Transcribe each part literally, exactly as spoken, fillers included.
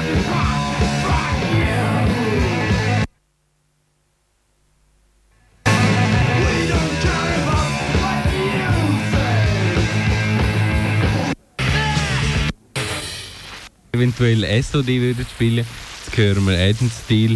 Eventuell S O D würden spielen. Jetzt hören wir Adam Steele.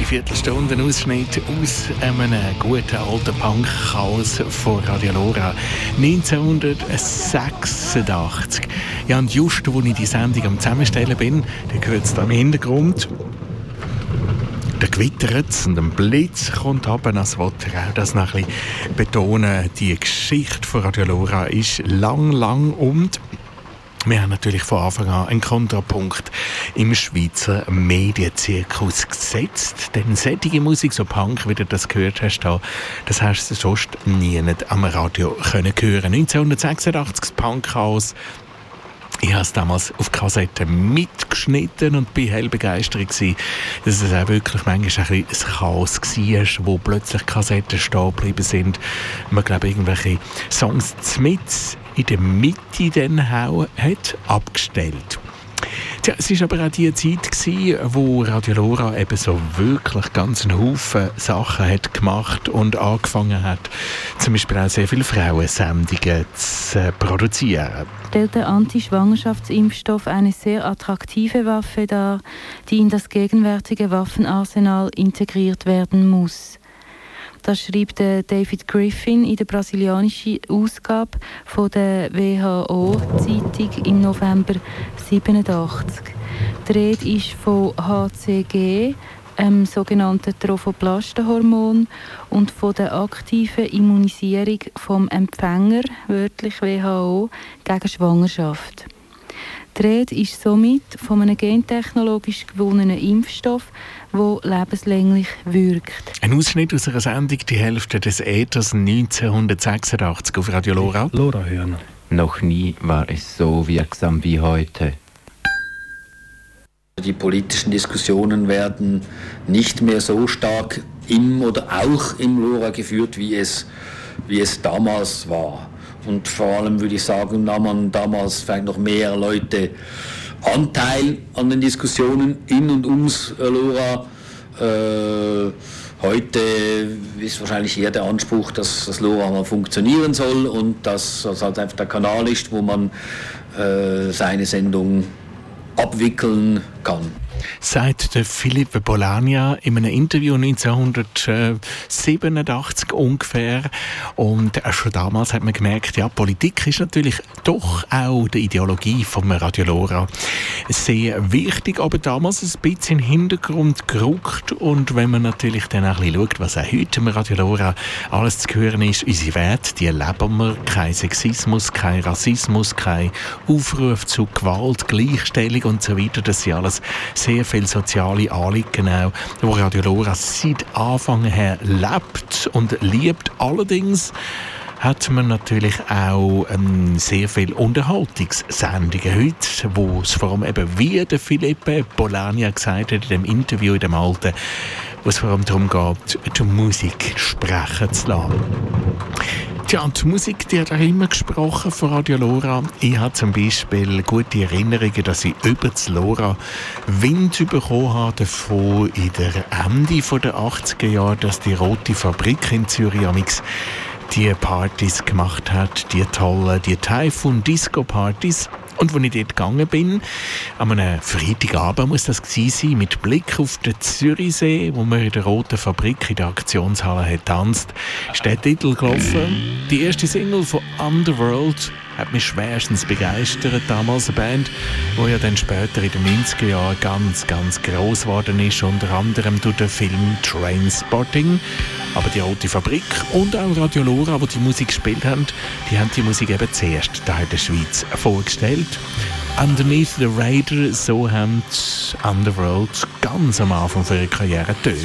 Viertelstunde Ausschnitt aus einem guten alten Punk-Chaos von Radio Lora. neunzehnhundertsechsundachtzig. Ja, und just, als ich die Sendung am Zusammenstellen bin, da hört es da im Hintergrund. Da gewittert es und ein Blitz kommt runter. Das wollte ich auch das noch ein bisschen betonen. Die Geschichte von Radio Lora ist lang, lang und wir haben natürlich von Anfang an einen Kontrapunkt im Schweizer Medienzirkus gesetzt. Denn solche Musik, so Punk, wie du das gehört hast, das hast du sonst nie am Radio können hören. neunzehnhundertsechsundachtzig das Punk-Chaos. Ich habe es damals auf Kassette mitgeschnitten und war hell begeistert gewesen, dass es auch wirklich manchmal ein, ein Chaos war, wo plötzlich Kassetten stehen geblieben sind. Man, glaube irgendwelche Songs mit in der Mitte dann auch hat abgestellt. Tja, es war aber auch die Zeit gewesen, wo Radio Lora eben so wirklich ganz einen Haufen Sachen hat gemacht und angefangen hat, zum Beispiel auch sehr viele Frauensendungen zu produzieren. Stellt der Anti-Schwangerschaftsimpfstoff eine sehr attraktive Waffe dar, die in das gegenwärtige Waffenarsenal integriert werden muss. Das schreibt David Griffin in der brasilianischen Ausgabe von der W H O-Zeitung im November siebenundachtzig. Die Rede ist von H C G, einem sogenannten Trophoplastenhormon, und von der aktiven Immunisierung vom Empfänger, wörtlich W H O, gegen Schwangerschaft. Die Rede ist somit von einem gentechnologisch gewonnenen Impfstoff, der lebenslänglich wirkt. Ein Ausschnitt aus einer Sendung, die Hälfte des Äthers neunzehnhundertsechsundachtzig auf Radio Lora. Lora hören. Noch nie war es so wirksam wie heute. Die politischen Diskussionen werden nicht mehr so stark im oder auch im Lora geführt, wie es, wie es damals war. Und vor allem würde ich sagen, nahmen damals vielleicht noch mehr Leute Anteil an den Diskussionen in und ums Lora. Äh, heute ist wahrscheinlich eher der Anspruch, dass das Lora mal funktionieren soll und dass das halt einfach der Kanal ist, wo man äh, seine Sendung abwickeln kann. Sagt der Philippe Bolania in einem Interview neunzehnhundertsiebenundachtzig ungefähr. Und schon damals hat man gemerkt, ja, Politik ist natürlich doch auch die Ideologie von Radio Lora sehr wichtig, aber damals ein bisschen in den Hintergrund gerückt. Und wenn man natürlich dann auch ein bisschen schaut, was auch heute im Radio Lora alles zu hören ist, unsere Werte, die erleben wir. Kein Sexismus, kein Rassismus, kein Aufruf zu Gewalt, Gleichstellung und so weiter. Das sind alles sehr viele soziale Anliegen, auch, wo Radio Lora seit Anfang her lebt und liebt. Allerdings hat man natürlich auch ähm, sehr viele Unterhaltungssendungen heute, wo es vor allem eben, wie der Philippe Bolania gesagt hat in dem Interview in dem Alten, wo es vor allem darum geht, die Musik sprechen zu lassen. Ja, und die Musik, die hat auch immer gesprochen von Radio Lora. Ich habe zum Beispiel gute Erinnerungen, dass ich über das Lora Wind bekommen habe davon in der Ende der achtziger Jahre, dass die Rote Fabrik in Zürich amix die Partys gemacht hat, die tollen, die Typhoon-Disco-Partys. Und als ich dort gegangen bin, an einem Freitagabend muss das gewesen sein, mit Blick auf den Zürichsee, wo man in der Roten Fabrik in der Aktionshalle hat tanzt, ist der Titel gelaufen. Die erste Single von Underworld hat mich schwerstens begeistert. Damals eine Band, die ja dann später in den neunziger Jahren ganz, ganz gross geworden ist, unter anderem durch den Film Trainspotting. Aber die Rote Fabrik und auch Radio Lora, die die Musik gespielt haben, die haben die Musik eben zuerst da in der Schweiz vorgestellt. Underneath the Radar, so haben Underworld ganz am Anfang ihrer Karriere getönt.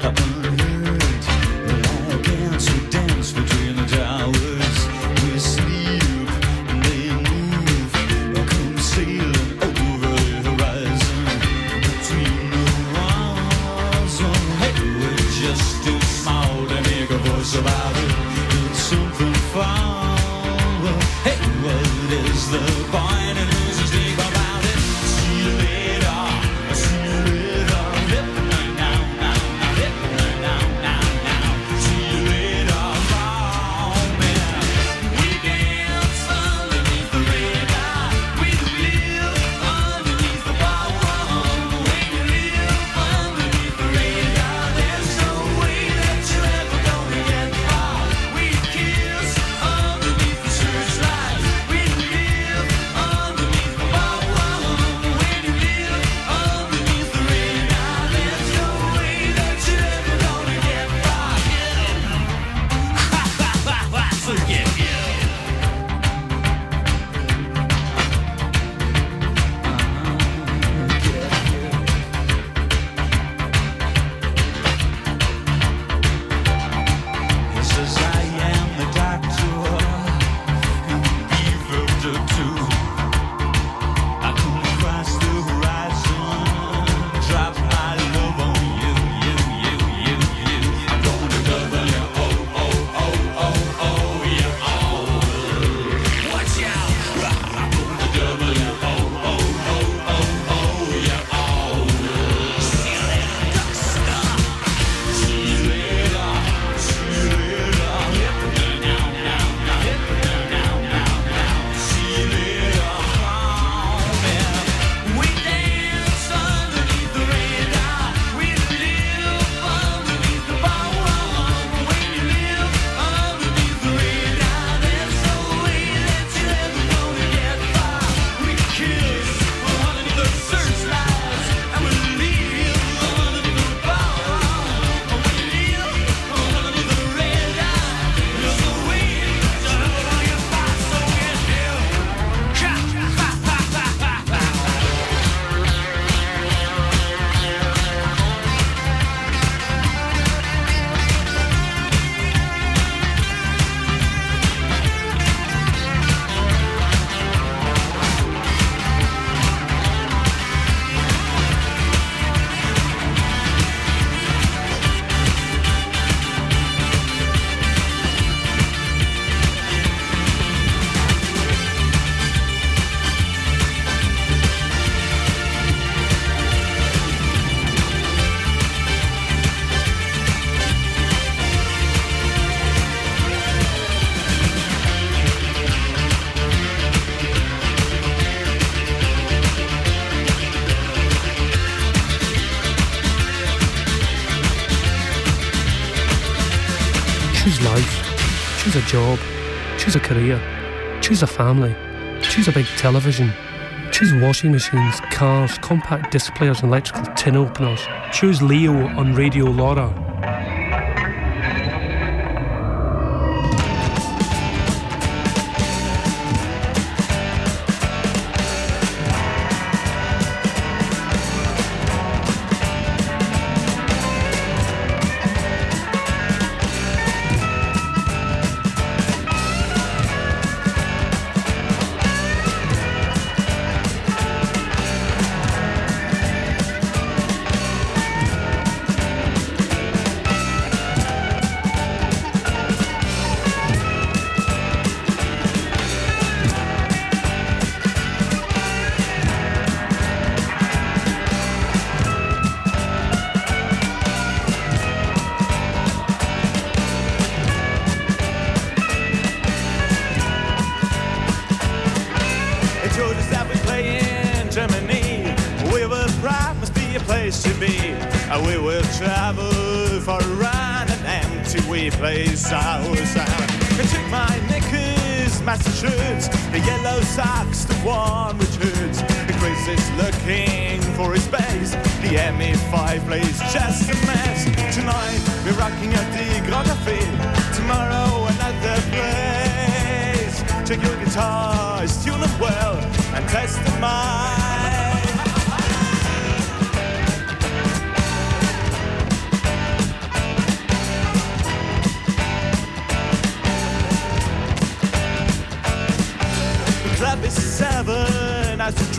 Choose life, choose a job, choose a career, choose a family, choose a big television, choose washing machines, cars, compact disc players and electrical tin openers. Choose Leo on Radio Laura.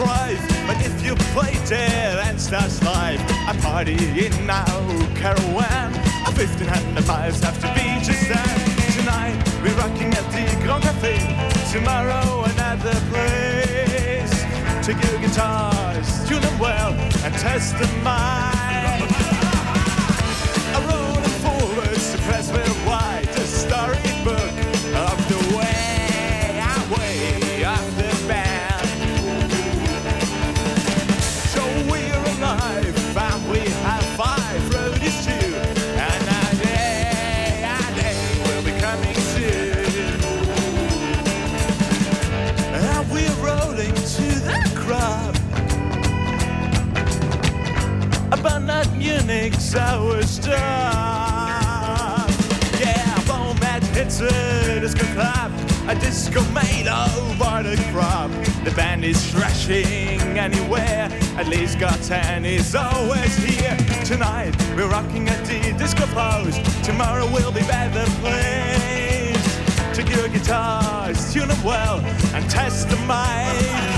strife. But if you play dead and starts life, a party in now caravan. A fifteen hundred miles have to be just that. Tonight we're rocking at the Grand Café. Tomorrow another place. Take your guitars, tune them well, and test the mind. A rolling forwards to press real wide. The storybook of the way, our way of the band. So we're alive, and we have five roadies too. And our day, our day will be coming soon. And we're rolling to the crowd. But not Munich's our star. Yeah, Bomat hits a disco club, a disco made over the crop. The band is thrashing anywhere, at least got ten is always here. Tonight we're rocking at the disco pose, tomorrow will be better place. Take your guitars, tune them well, and test the mic.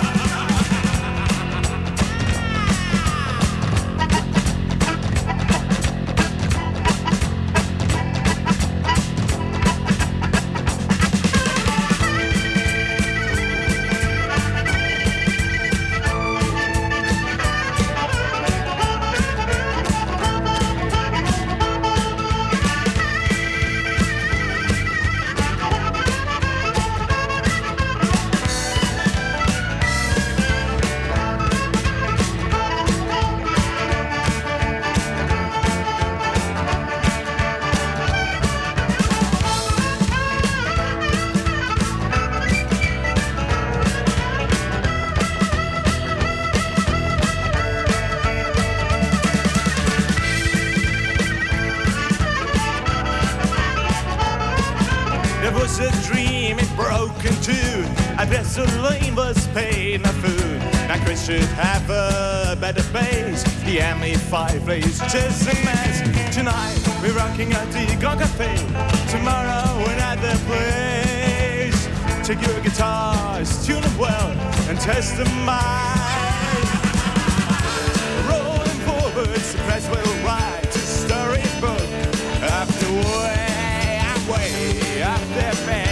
Gasoline was paid, not food. Now Chris should have a better base. The M E five plays just a mess. Tonight we're rocking at the Grand Café. Tomorrow another place. Take your guitars, tune them well, and test the mic. Rolling forwards, the press will write a storybook of the way, way of the band.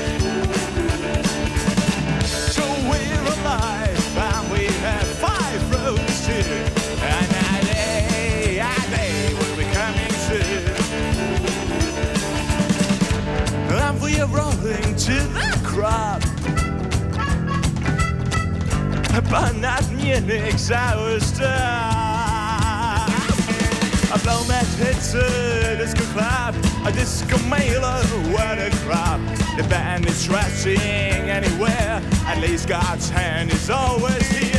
And we have five roads too. And our day, our day will be coming soon. And we are rolling to the crowd. But not Munich's our star. A Bomat hits a disco club, a disco mailer, what a crowd. The band is thrashing anywhere, at least God's hand is always here.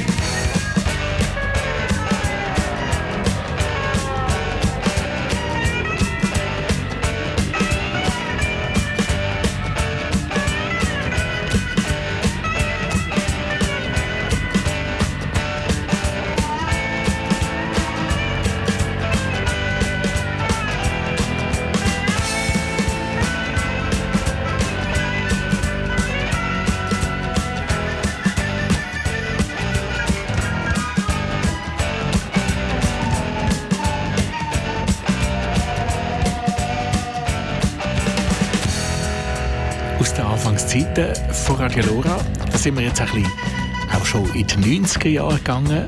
Zeiten von Radio Lora. Da sind wir jetzt ein bisschen auch schon in die neunziger Jahre gegangen.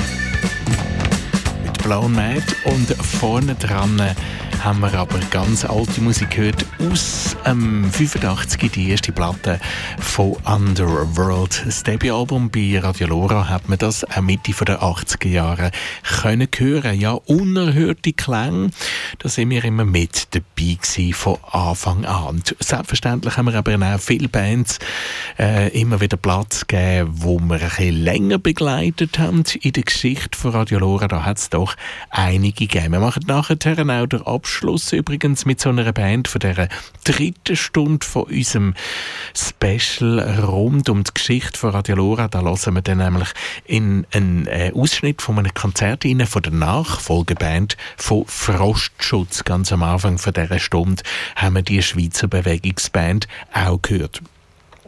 Mit Blauen Mad. Und vorne dran haben wir aber ganz alte Musik gehört. Aus ähm, fünfundachtzig, die erste Platte von Underworld. Das Debütalbum bei Radio Lora hat man das auch Mitte der achtziger Jahre können hören. Ja, unerhörte Klänge. Da sind wir immer mit dabei gewesen, von Anfang an. Und selbstverständlich haben wir aber auch viele Bands äh, immer wieder Platz gegeben, wo wir ein bisschen länger begleitet haben in der Geschichte von Radio Lora. Da hat es doch einige gegeben. Wir machen nachher auch den Abschluss übrigens mit so einer Band von dieser dritten Stunde von unserem Special rund um die Geschichte von Radio Lora. Da hören wir dann nämlich in einen äh, Ausschnitt von einem Konzert rein, von der Nachfolgeband von Frostschutz. Ganz am Anfang von dieser Stunde haben wir die Schweizer Bewegungsband auch gehört.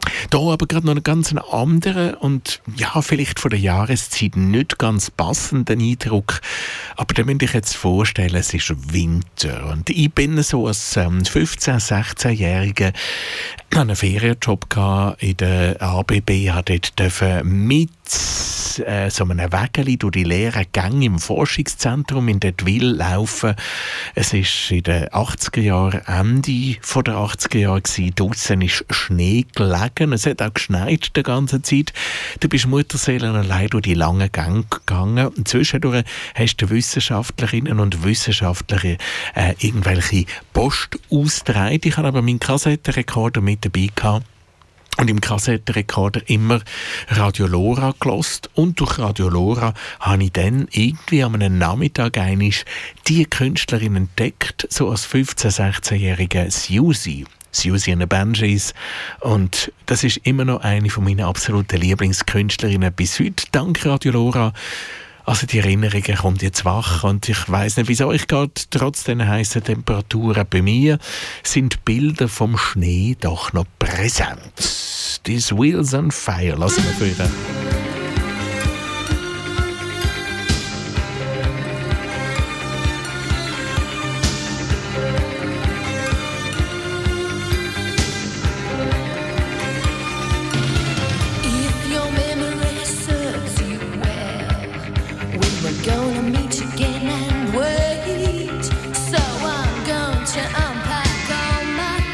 Da aber gerade noch einen ganz anderen und ja, vielleicht von der Jahreszeit nicht ganz passenden Eindruck. Aber da müsst ich jetzt vorstellen, es ist Winter. Und ich bin so als ähm, fünfzehn-, sechzehnjähriger einen Ferienjob gehabt in der A B B, habe dort mit äh, so einem Wägeli durch die leeren Gänge im Forschungszentrum in Dettwil laufen. Es war in den achtziger Jahren, Ende der achtziger Jahre gewesen. Draussen ist Schnee gelegen. Es hat auch geschneit die ganze Zeit. Du bist Mutterseelen allein durch die langen Gänge gegangen. Und zwischendurch hast du Wissenschaftlerinnen und Wissenschaftler äh, irgendwelche Post ausgetragen. Ich habe aber meinen Kassettenrekorder mit dabei gehabt. Und im Kassettenrekorder immer Radio Lora gehört. Und durch Radio Lora habe ich dann irgendwie an einem Nachmittag einmal die Künstlerin entdeckt, so als fünfzehn-, sechzehnjährige Susie. Susie and the Banshees. Und das ist immer noch eine von meinen absoluten Lieblingskünstlerinnen bis heute, dank Radio Lora. Also die Erinnerungen kommt jetzt wach und ich weiss nicht, wie es euch geht. Trotz den heißen Temperaturen bei mir sind Bilder vom Schnee doch noch präsent. These Wheels on Fire, lassen wir führen.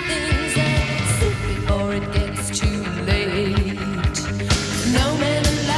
Before it gets too late, no man alive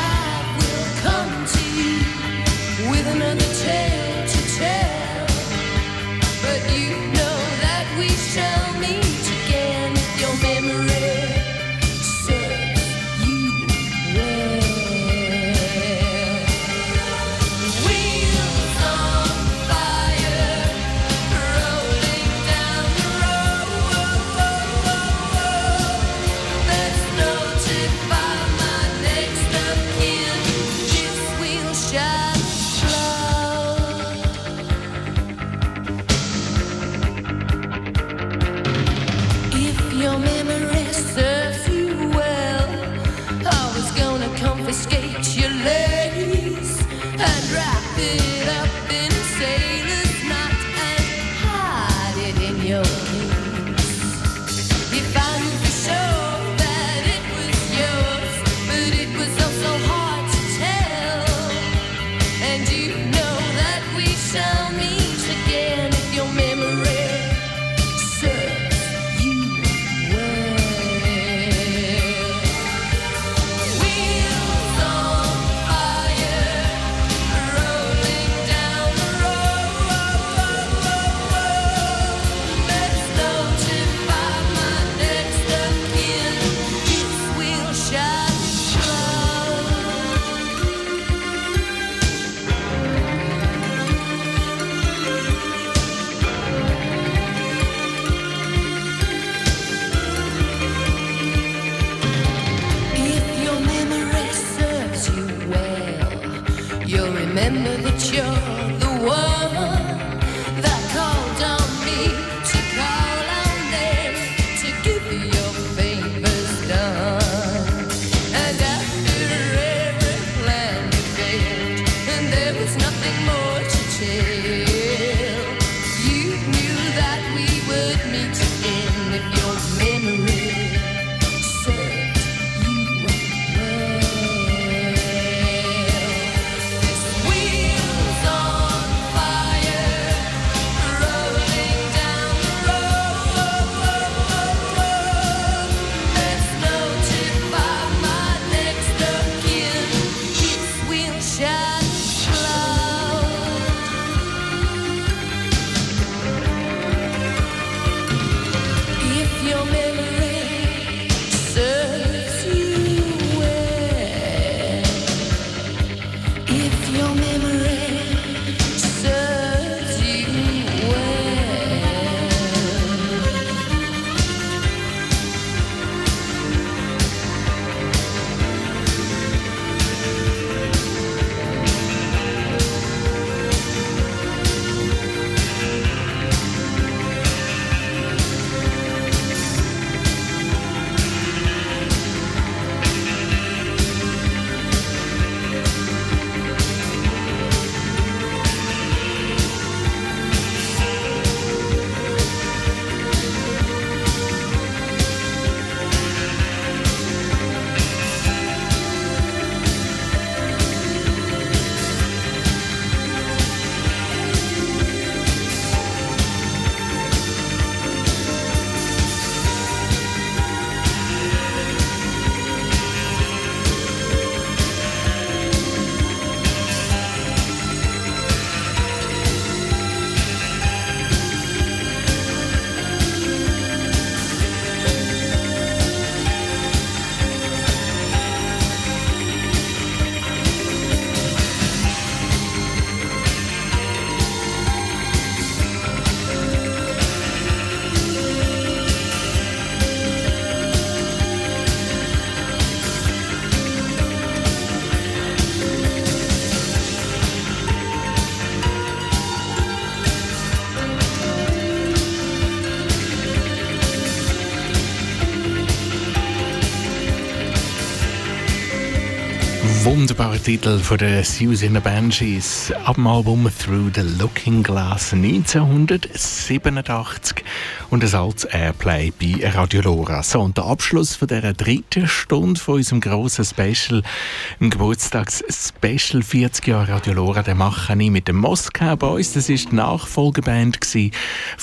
Wunderbarer Titel von der Siouxsie and the Banshees ab dem Album Through the Looking Glass neunzehnhundertsiebenundachtzig und ein altes Airplay bei Radio Lora. So, und der Abschluss von dieser dritten Stunde von unserem grossen Special, im Geburtstags-Special vierzig Jahre Radio Lora, den mache ich mit den Moskau Boys. Das war die Nachfolgeband